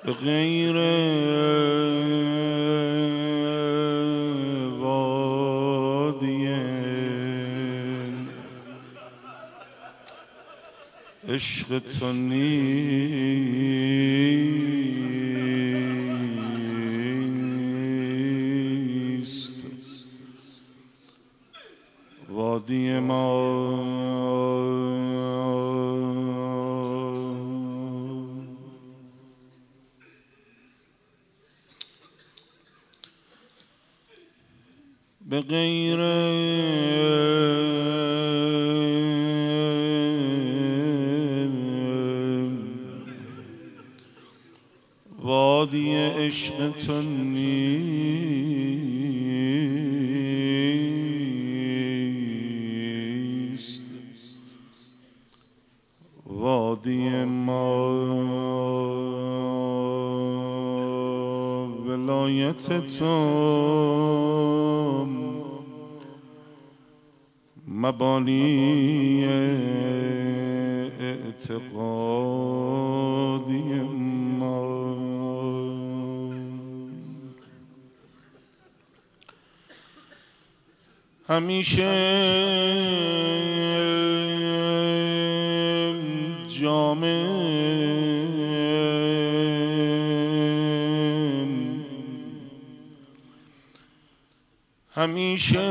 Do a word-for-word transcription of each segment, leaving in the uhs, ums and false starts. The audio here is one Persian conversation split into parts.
به غیر وادی عشق تو نیست وادی ما. به غیر وادی عشق تو نیست وادی ما. ولایت تو مبانی اعتقادی ما. همیشه جام همیشه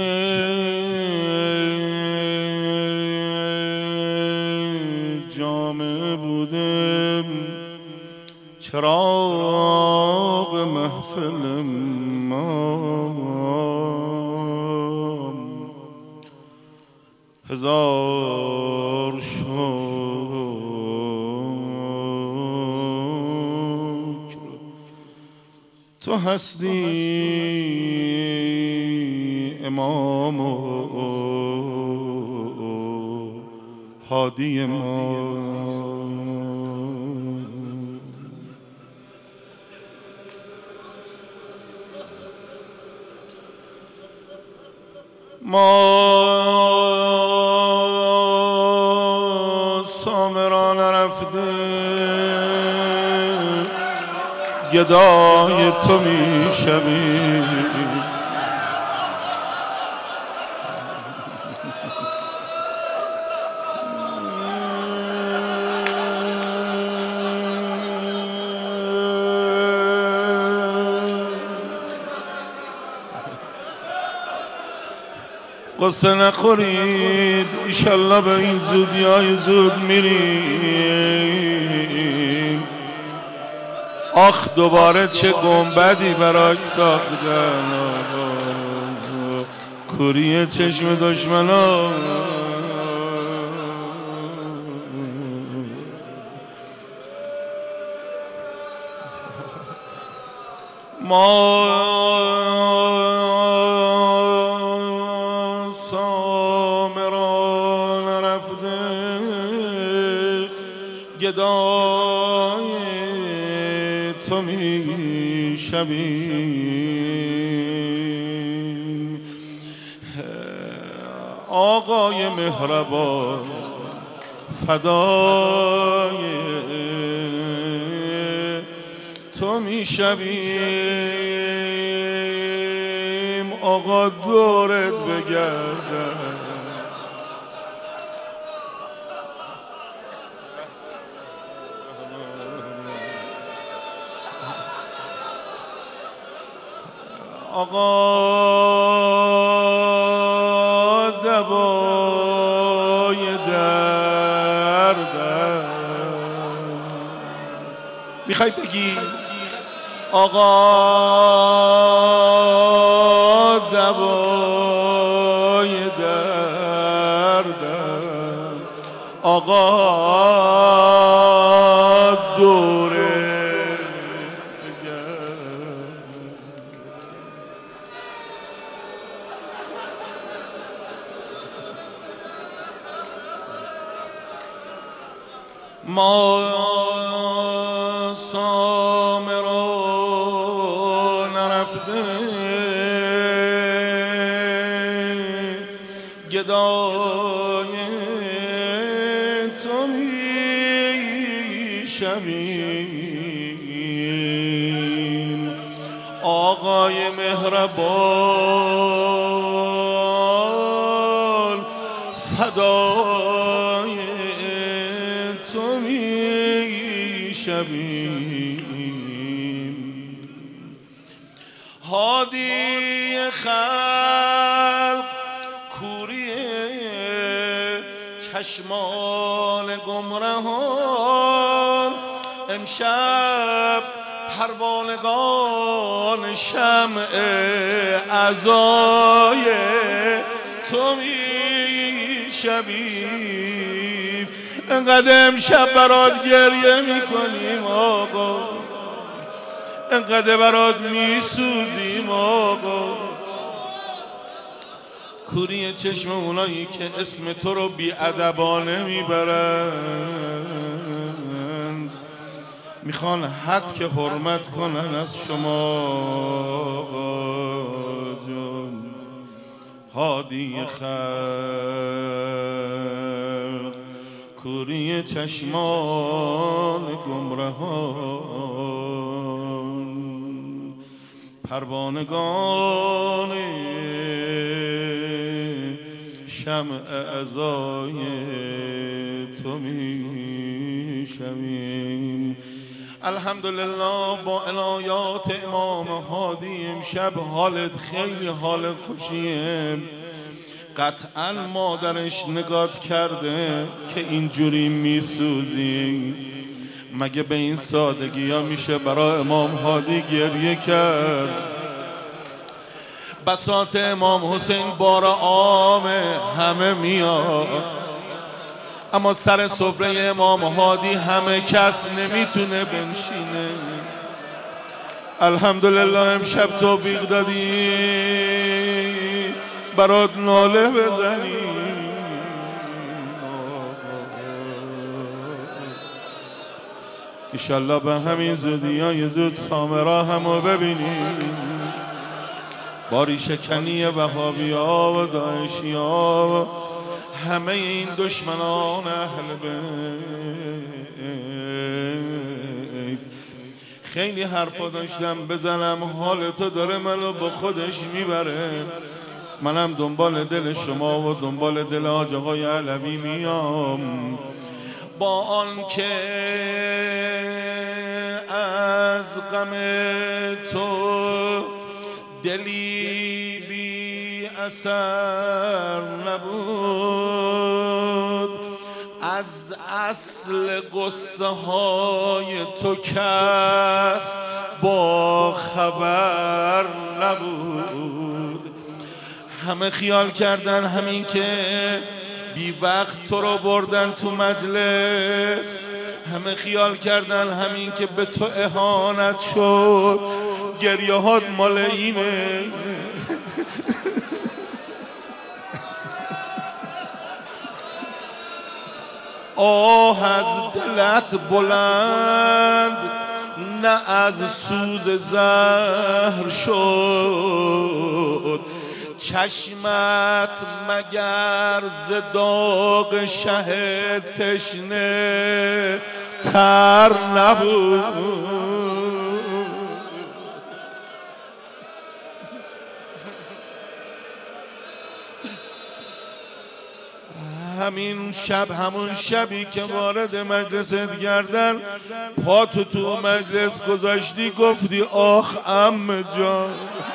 جامع بودم چراغ محفل ما. هزار شکر تو هستی امام و هادی ما. ما سامرا نرفته گدای تو می شویم. قصه نخورید ایشالله به این زودی های زود میریم. آخ دوباره چه گنبدی براش ساختن کوری چشم دشمنا. ما سامرا نرفته گدای تو می شویم. آقای مهربان فدای تو می شویم. آقا دورت بگردم آقا دوای دردم میخوای بگی آقا دوای دردم آقا دوره ما سامرا نرفته گدای تو می شویم. آقای مهربان فدای تو می شویم. هادی خلق کوری چشمان گمرهان امشب پروانگان شمع عزای تو می شویم. انقدر امشب برات گریه میکنیم آقا، انقدر برات میسوزیم آقا. کوری چشم اونایی که اسم تو رو بی‌ادبانه میبرن، میخوان حد که حرمت کنن از شما جان. هادی خلق کوری چشمان گمرهان پروانگان شمع عزای تو می شویم. الحمدلله با عنایات امام هادی امشب حالت خیلی حال خوشیه. قطعا مادرش نگات کرده که اینجوری میسوزی. مگه به این سادگی ها میشه برای امام هادی گریه کرد؟ بساط امام حسین بار عامه همه میاد، اما سر سفره امام هادی همه کس نمیتونه بنشینه. الحمدلله امشب توفیق دادی برات ناله بزنی. انشالله به همین زودی های زود سامرا همو ببینیم. باری شکنی وهابی ها و داعشی ها و همه این دشمنان اهل بیت. خیلی حرفا داشتم بزنم، حال تو داره منو با خودش میبره. منم دنبال دل شما و دنبال دل حاج آقای علوی میام. با آن که از غم تو دلی بی اثر نبود، از اصل قصه های تو کس با خبر نبود. همه خیال کردن همین که بی وقت تو رو بردن تو مجلس، همه خیال کردن همین که به تو اهانت شد گریه هات مال اینه. آه از دلت بلند نه از سوز زهر شد، چشمت مگر ز داغ شه تشنه تر نبود. همین شب همون شبی که وارد مجلست گردن پا تو تو مجلس گذاشتی گفتی آخ عمه جان.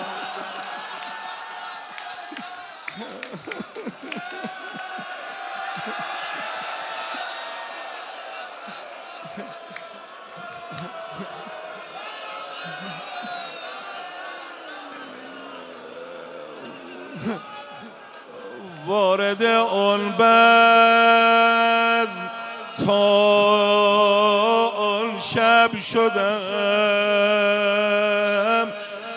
وارد آن بزم تا آن شب شدم،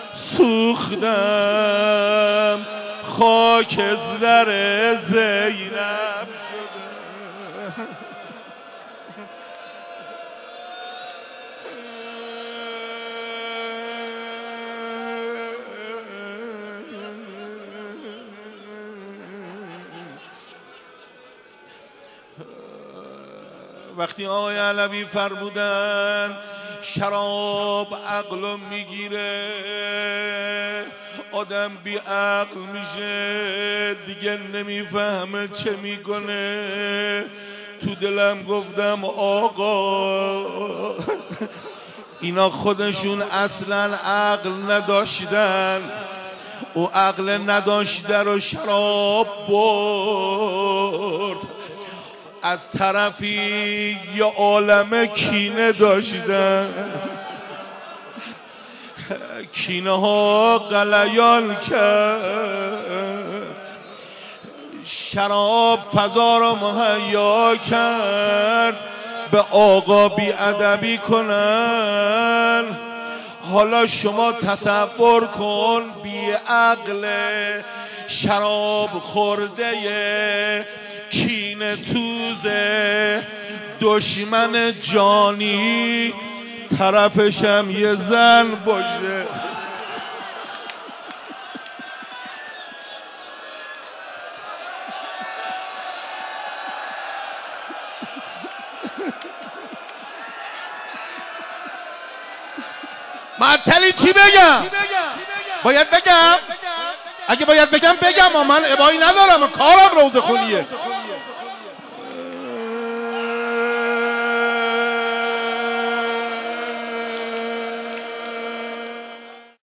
سوختم خاک از در زینب شدم. وقتی آقای علوی فرمودن شراب عقلو میگیره، آدم بی عقل میشه، دیگه نمیفهمه چه میکنه. تو دلم گفتم آقا اینا خودشون اصلا عقل نداشتن، او عقل نداشته رو شراب برد. از طرفی یه عالم کینه داشتن، کینه ها غلیان کرد، شراب فضا رو مهیا کرد به آقا بی ادبی کنن. حالا شما تصور کن بی عقل شراب خورده کینه توزه دشمن جانی، طرفشم یه زن باشه. معطلی چی بگم؟ باید بگم؟ اگه باید بگم بگم، من ابایی ندارم، کارم روزه خونیه.